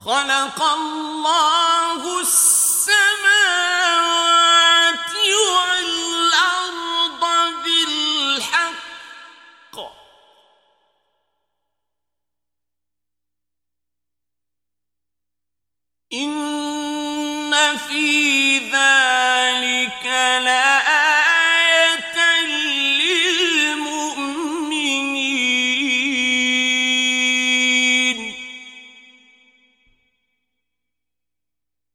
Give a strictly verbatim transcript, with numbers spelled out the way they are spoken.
خلق الله السماوات والأرض بالحق إن في ذلك لآية